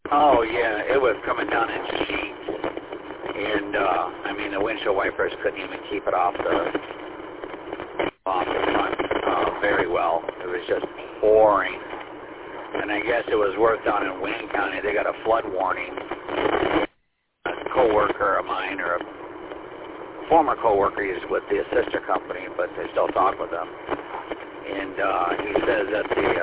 Oh, yeah, it was coming down in sheets. And, I mean, the windshield wipers couldn't even keep it off the front very well. It was just pouring. And I guess it was worse down in Wayne County. They got a flood warning. A co-worker of mine, or a former co-worker, he's with the sister company, but they still talk with them. And he says that the